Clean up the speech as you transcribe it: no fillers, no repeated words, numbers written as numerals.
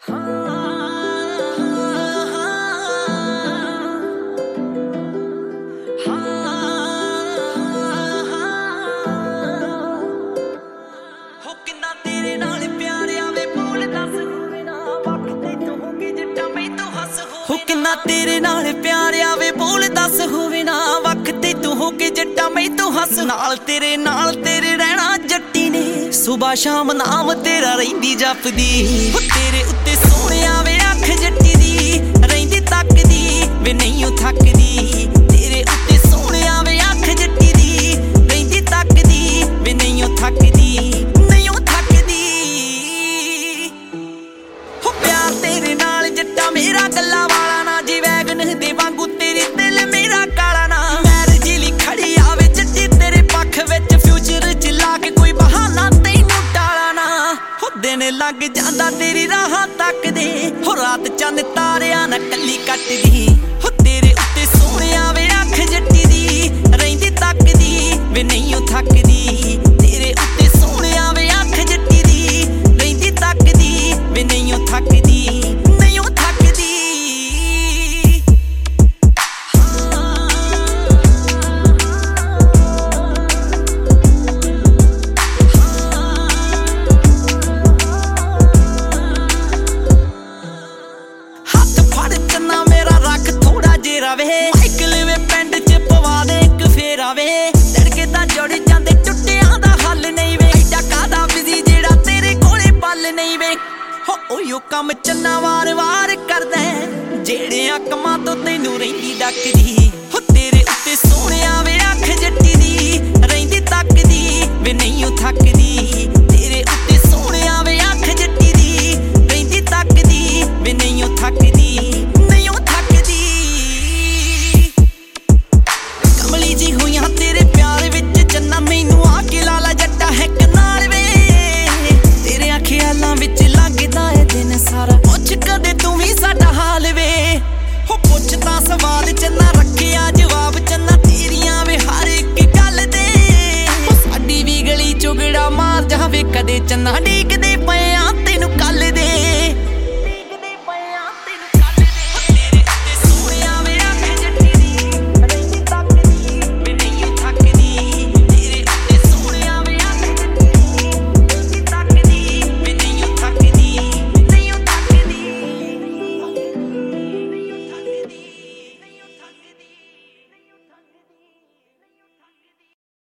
किन्ना तेरे नाल प्यार आवे बोल दस होवे ना वख ते तू हो के जट्टा मैं तू हस नाल तेरे रहना जट्टी ने सुबह शाम नाम तेरा रहिंदी जपदी तेरे उत्ते सोहणे आवे अख जट्टी दी रहिंदी तकदी वे नहीं थकदी तेरे उत्ते सोहणे आवे अख जट्टी दी रहिंदी तकदी वे नहीं थकदी हो प्यार तेरे नाल जट्टा मेरा गल्ला लग जांदा तेरी राहां तकदे हो रात चंद तारियां ना कल्ली कटदी हो तेरे उत्ते सोहणे आवे अख जट्टी दी रहिंदी तकदी वे नहीं थकदी तेरे उत्ते सोहणे आवे अख जट्टी दी रहिंदी तकदी वे नहीं थकदी माइकल वे पिंड च पवा दे इक फेरा वे लड़के तां जुड़ जांदे टुट्टियां दा हल नहीं वे एडा कादा बिजी जेड़ा तेरे कोले पल नहीं वे हो ओयो कम चन्ना वार वार करदा जेड़े कमां तो तैनू रहिंदी डकदी हो तेरे उत्ते सोहणे आवे अख जट्टी दी रहिंदी तकदी वे नहीं थकदी तेरे उत्ते सोहणे आवे अख जट्टी दी रहिंदी तकदी वे नहीं थकदी सवाल चन्ना रखिया जवाब चन्ना तेरियां वे हर एक गल दे साडी भी गली चुगड़ा मार जावे कदे चन्ना डीकदे पे